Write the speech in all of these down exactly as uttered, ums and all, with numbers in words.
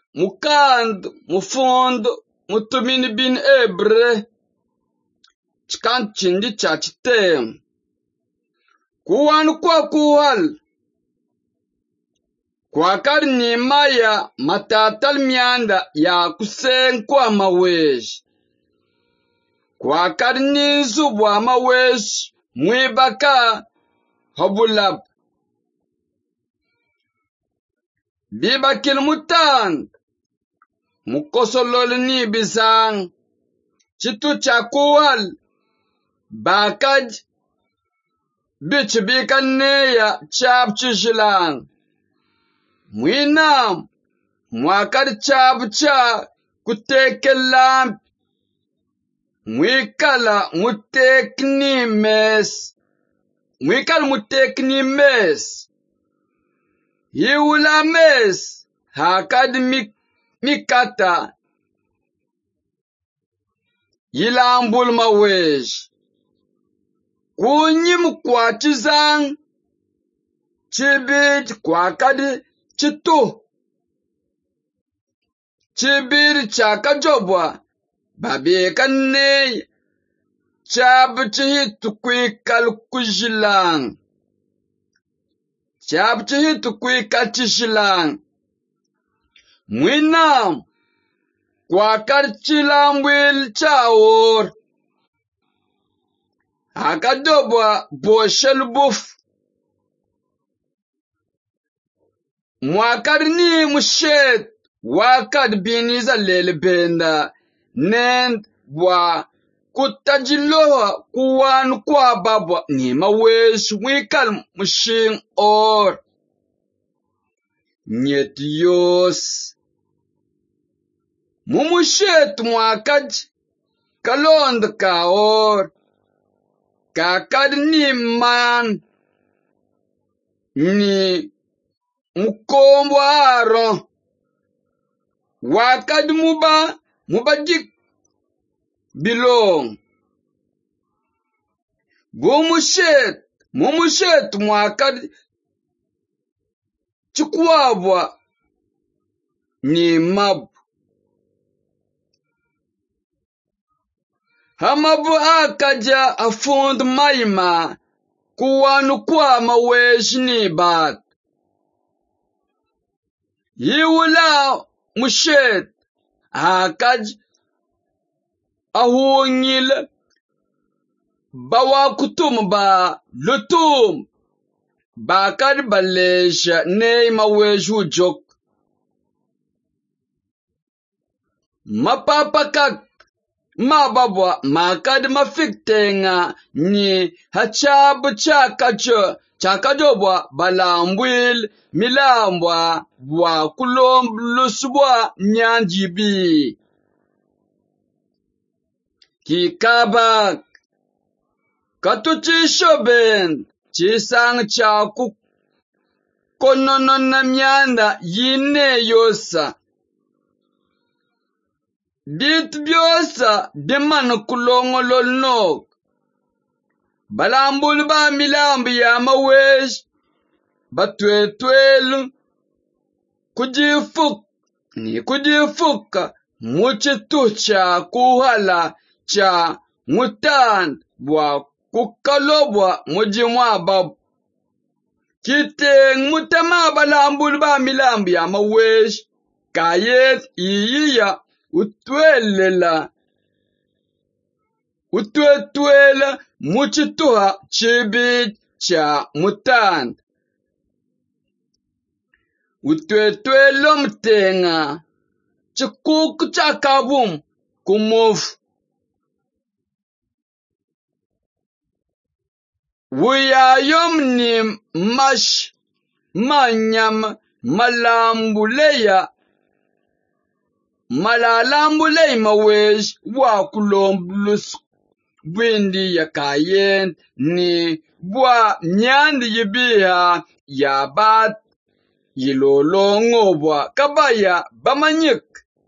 mukand, mufundo, mutumini bin ebre, chikan chindi chachitem. Kuwan kwa kuhal. Kwa karni maya matatal mianda ya kusen kwa mawesh. Kwa karni zubwa mawesh mwibaka hobulab. Biba kilmutan mukosolol ni bisang chitu chakuwal bakaj bich bikaneya chap chishilang. Mwinam mwakar chap cha kutekelam mwikala mutekni mes mwikala mutekni mes yiwula mes hakad mik mikata yilambul mawesh kunyim kwa chizang chibit kwa kadi chitu chibir chaka jobwa babi kanne chab chihit kwikal kujilang chab chihit kwikal chishilang mwinam kwa karchilambwil chaor akadobwa boshel buf mwakarni mushet wakad biniza lelbenda nend bwa kutajiloha kuwan kwa babwa ni mawesh wikal mushing or nyet yos mumushet mwakaj kalond ka or kakad ni man ni mukombo aro wakad muba mubajik bilong bumushet mumushet mwakad chikwabwa ni mab hamabu akaja afund maima kuwanu kwa mawesh ni bat yiwula mushet akaj ahungil bawa kutum ba lutum bakad balesha ne mawesh ujok mapapakak mababwa makad mafiktenga ni hachab chakacho chakajobwa balambwil milambwa bwa kulomblusbwa nyanjibi kikabak katuchishoben chisang chaku kononon na myanda yine yosa dit biosa deman kulongolol nok balambul ba milambi ya mawesh batwetwel kujifuk ni kujifuka muchitu cha kuhala cha mutan bwa kukalobwa mujimwa bab kiteng mutama balambul ba milambi ya mawesh kayet iyiya utwelela utwetwela muchituha chibit cha mutan utwetwelo mtenga chikuk chakabum kumuf wuyayom ni mash manyam malambuleya malalambuley mawesh wa kulomblus bwindi ya kayen ni bwa nyandi yibiya ya bat yilolongo bwa kabaya bamanyik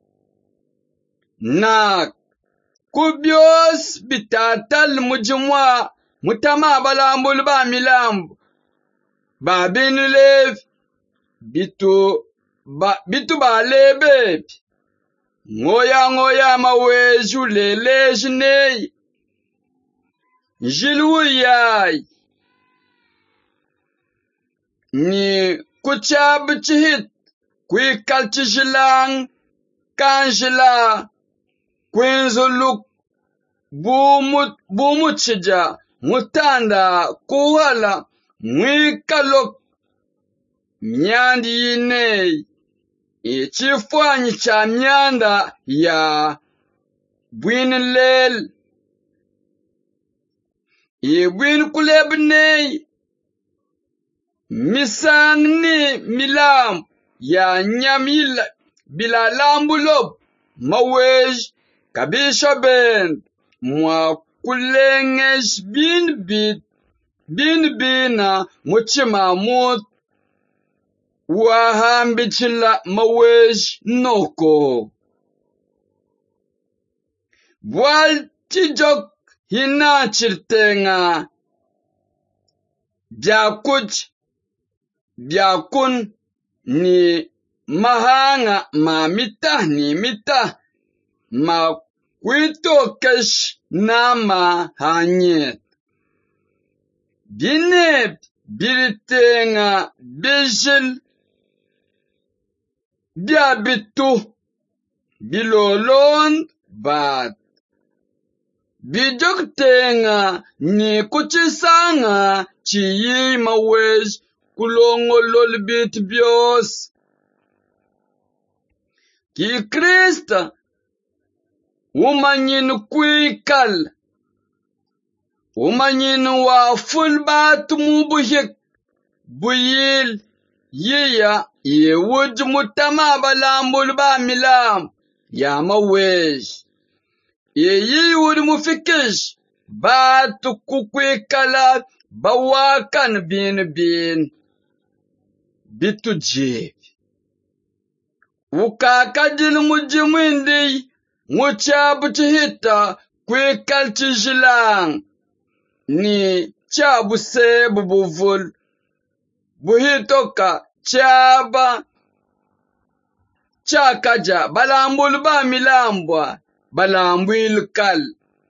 na kubios bitatal mujimwa mutama balambul ba milambu ba binulev bitu ba bitu ba lebe ngoya ngoya maweju lele jine jilu yai ni kuchab chihit kwi kalchijilang kanjila kwenzuluk bumut bumutchija mutanda kuwala mwikalok myandi yine ichifwanyi cha myanda ya bwinlel ibwin kulebnei misang ni milam ya nyamila bila lambulob mawej kabisha ben mwa kulengesh bin bit bin bina muchima mut wahambichila mawej noko bwal tijok hina chirtenga byakuj byakun ni mahanga ma mita ni mita ma kwito kesh na ma hanyet bine biritenga bijil byabitu bilolon bat bijok tenga ni kuchisanga chiyi mawej kulongolol bit bios ki Krista umanyin kwikal umanyin wa fulbat mubuhik buyil yiya yewuj mutama balambul ba milam ya mawej yeyi wud mufikish bat kukwikala bawakan bin bin bitu jib ukakadil mujimwindi muchabu chihita kwikal chijilang ni chabu sebu buvul buhitoka chaba chakaja balambul ba milambwa balambwil kal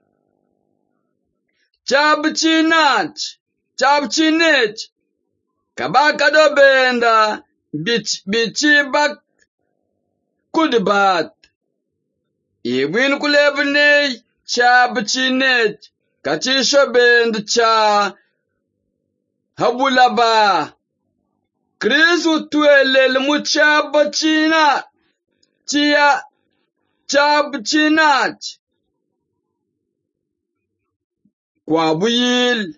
chabu chinach chabu chinech kabaka do benda bich bichibak kudbat ibwin kulebnei chabu chinech kachisho bend cha habulaba Kristu tuelel muchaba china chia chabu chinach kwa buyil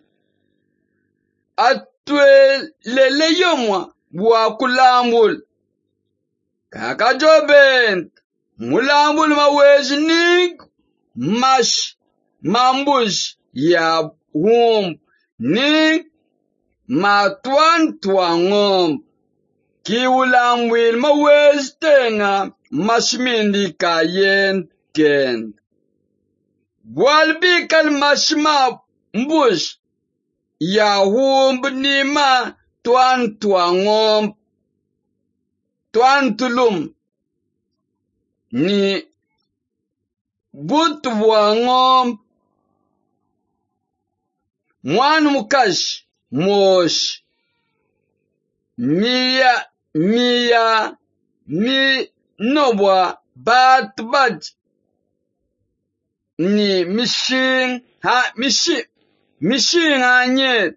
atwelele yomwa bwa kulambul kaka joben mulambul mawejnik mash mambush ya wump ni matwan twangom kiulambwil mawej tenga mashmindi kayen ken Bwalbikal mashma mbush ya wump nima twan twangom twan tulum ni but wangom mwan mukash mosh miya miya mi nobwa bat bat ni mishin ha mishi mishin anyet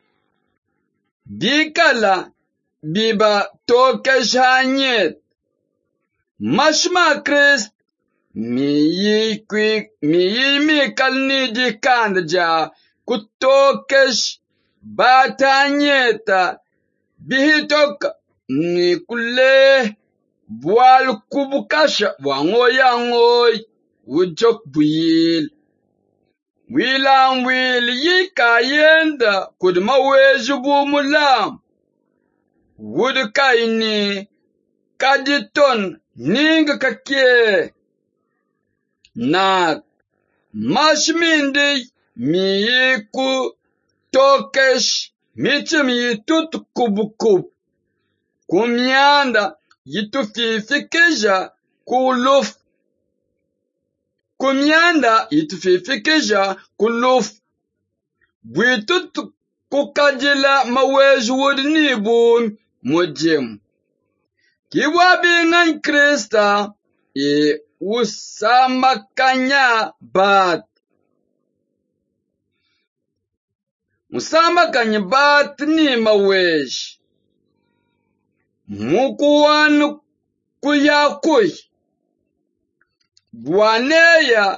bikala biba tokesh anyet mashma Krist miyi kwik miyi mikal ni dikandja kutokesh batanyeta bihitok ni kule bwal kubukasha wangoya ngoy wujok buyil wilam wil yikayenda kudma wejubu mulam wudkaini kaditon ninga kake na mashmindi miyiku tokesh michim yitut kubukub kumyanda yitufifikisha kulufu. Kumyanda yitufifikisha kulufu. Bwitu kukajila maweji wudni bun mujimu. Kiwa bingan Krista e usamakanya bat. Usamakanya bat ni maweji. Mukuwanu kuyakui. Bwaneya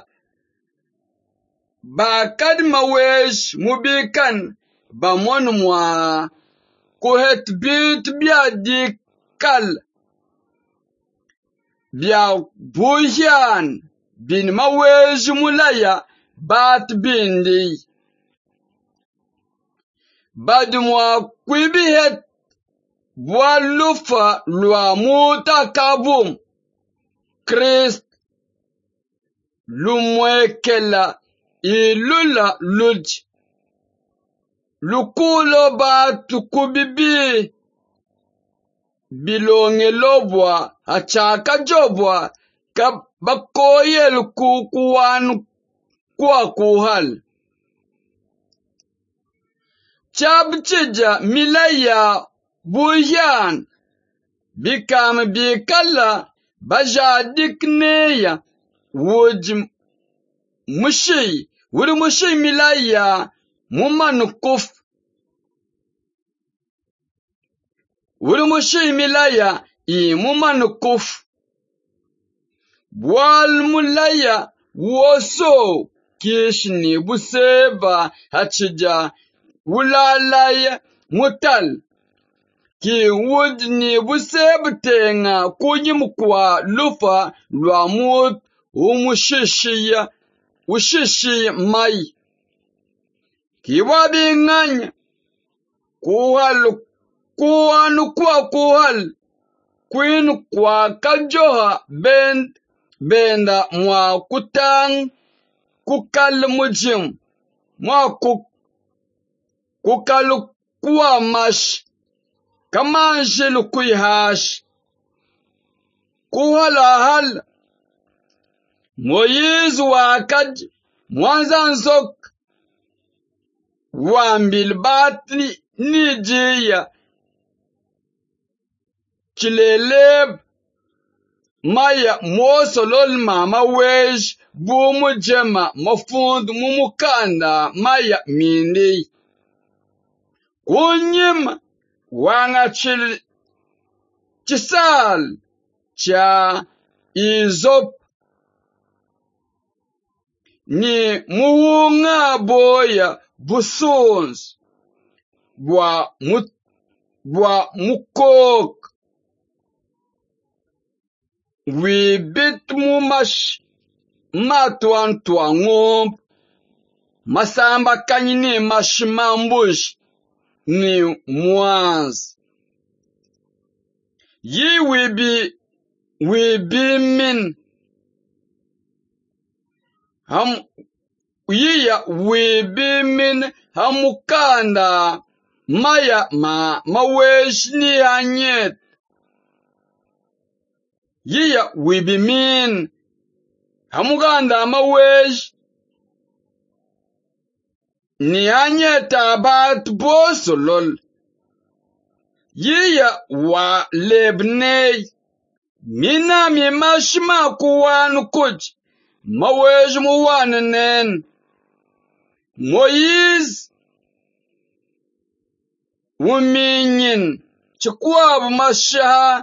bakad maweji mubikan bamon mwa kuhet bit bia dikal. Bia buhyan bin maweji mulaya bat bindi. Badumwa kwibihet Bwalufa lwa muta kabum. Christ lumwekela ilula luj. Lukulo ba tukubibi. Bilonge lobwa achaka jobwa kabakoye lukukuwanu kwa kuhal. Chabchija milaya buyan bikam bikala bajadikneya wuj mushi wuri mushi milaya mumanukuf wuri mushi milaya i mumanukuf wal mulaya woso kishni buseba hachija wulalaya mutal ki wudni busebtenga kunyimkwa lufa lwamut umushishiya ushishi mai ki wabi nganya kuhal kuhanu kwa kuhal kwin kwa kajoha bend benda mwa kutang kukal mujim mwa kuk kukal kwa mash Kamanjil kuihash. Kuhala hal. Moyiz wakad. Mwanzanzok. Wambil batni nijiya. Chileleb. Maya mosolol mama wej. Bumu jema mafund mumukanda. Maya mindi. Kunyim. Wanga chil chisal cha izop ni muunga boya busons bwa mut bwa mukok wibit mumash matwan twangomp masamba kanyini mashimambush ni mwanz. Ye will be, will be min. Ham, ye will be min, hamukanda, maya ma, mawesh ni anyet. Ye will be min, hamukanda mawesh. Ni anyeta bat bosolol. Yiya wa lebnei. Mina mi mashma kuwanu kuj. Mawej muwanen. Moiz. Wuminyin. Chikwab mashaha.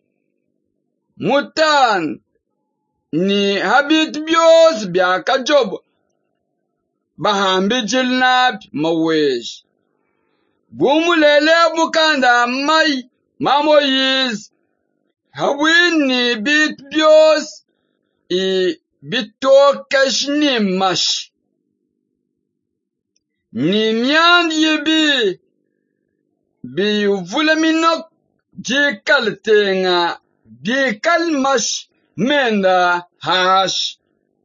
Mutan. Ni habit bios biaka job. Bahambi jilnab mawej. Bumulele bukanda mai mamoyiz. Hawini bit bios. I bito kashni mash. Ni myan yibi. Bi vulaminok jikal tenga. Jikal mash menda hash.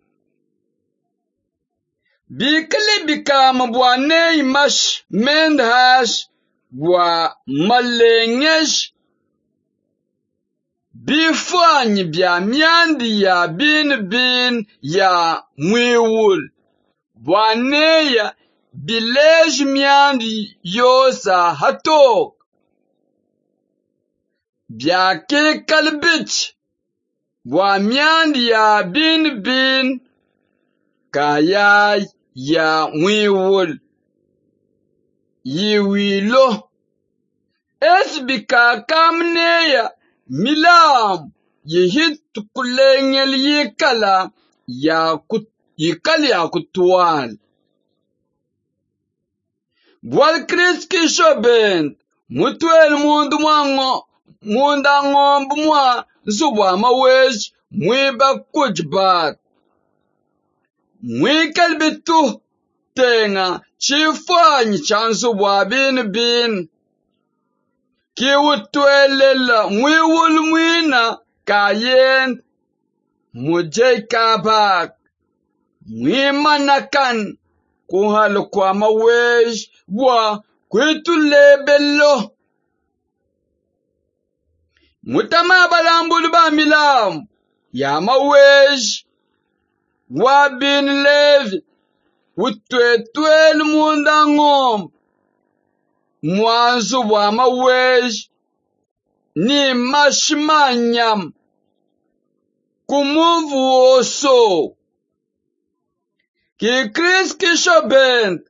Bikali bikam bwane mash mendhash bwa malengesh bifany bia miandi ya bin bin ya mwiwul. Bwaneya bilej miandi yosa hatok. Bia ke kalbich. Bwa miandi ya bin bin kayay ya mwiwul. Yiwilo. Esbika kamneya milam yihit kulengel yikala ya kut yikali ya kutwal. Bwal kriski shobent mutwel mundu mwango munda ngombu mwa zubwa mawej mwiba kujbat. Mwikal bitu tenga chifanyi chanzubwa bin bin. Ki utwelela mwiwul mwina kayen mujay kabak. Mwimanakan kuhalo kwa mawej bwa kwitu lebelo. Mutama balambulu ba milam ya mawej wa bin levi utwetwel munda ngom. Mwanzu wa mawej ni mashimanyam kumuvu oso. Ki kriski shobent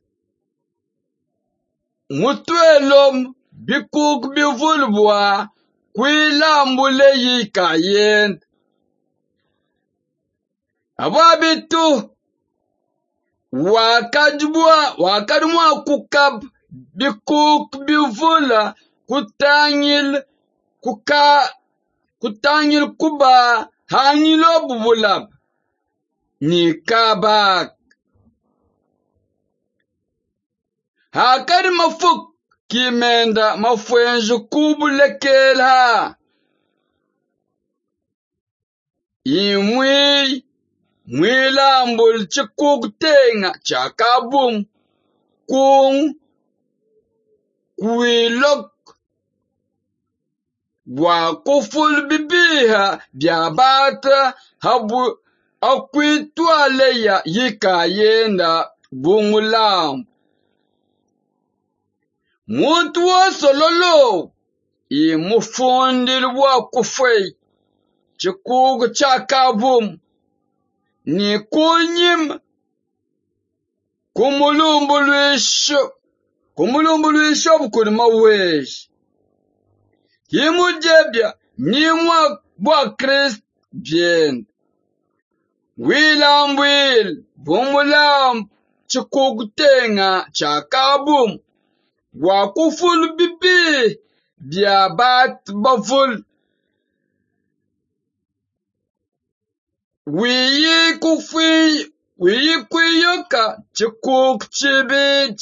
mutwelom bikuk bivulbwa kwilambule yikayent. Ababitu wakajbwa wakadmwa kukab bikuk bivula kutangil kuka kutangil kuba hangilo bubulab ni kabak. Hakad mafuk kimenda mafwenju kubulekel ha. Imwi mwilambul chikuk tenga chakabum kung kwilok bwa kuful bibiha biabata habu akwitwaleya yikayenda bungulam. Muntu wosololo imufundil bwa kufwe chikuk chakabum ni kunyim kumulumbulwisho kumulumbulwisho bukuni mawej. Himujebya nimwa bwa Krist bien. Wilambwil bumulam chikuk tenga chakabum wakuful bibi biabat baful. Wiyi kufi wiyi kuyoka chikuk chibij.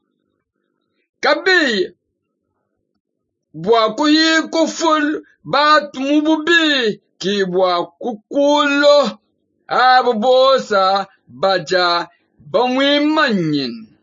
Kabi bwa kuyi kuful bat mububi ki bwa kukulo abubosa baja bamwimanyin.